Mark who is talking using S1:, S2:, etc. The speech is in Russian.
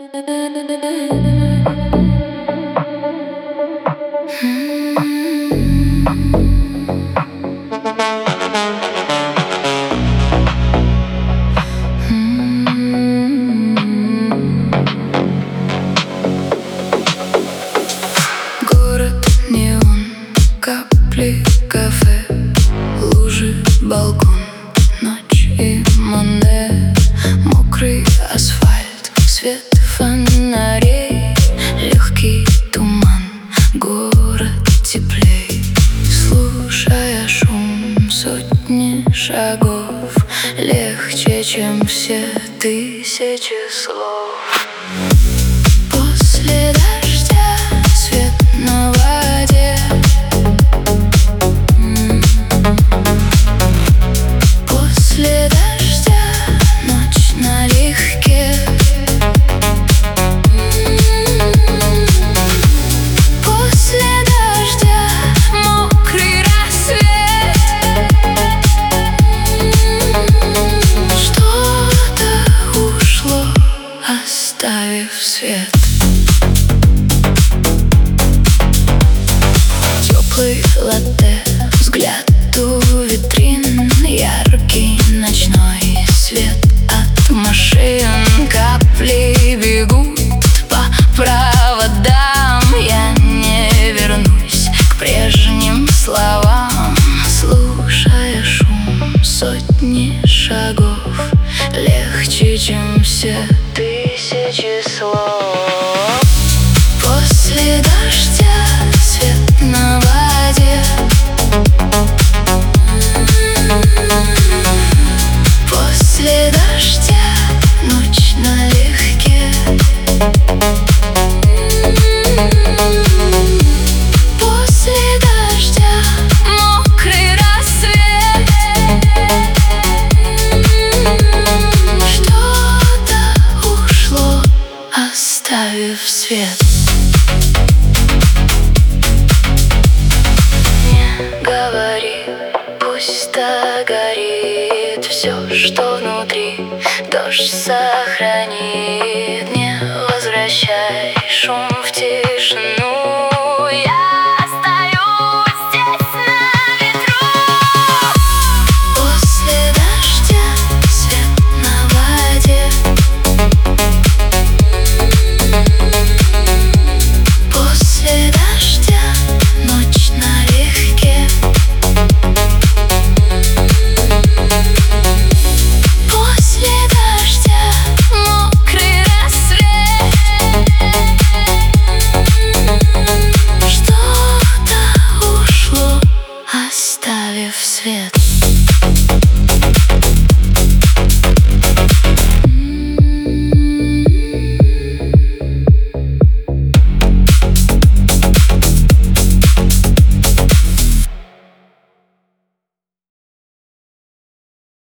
S1: Город, неон, капли, кафе, лужи, балкон, ночь и Моне. Мокрый асфальт, свет фонарей, легкий туман, город теплей. Слушая шум сотни шагов, легче, чем все тысячи слов. После дождя свет на воде, после дождя ночь налегке, после дождя мокрый рассвет. Что-то ушло, оставив свет. Теплый латте, взгляд у витрин, яркий ночной свет от машин. Капли бегут по проводам, я не вернусь к прежним словам. Слушая шум сотни шагов, легче, чем все тысячи слов. После дождя свет на воде, после дождя ночь налегке, после дождя мокрый рассвет. Что-то ушло, оставив свет. Не говори, пусть догорит все, что внутри, дождь сохранит. Не возвращай шум в тишину.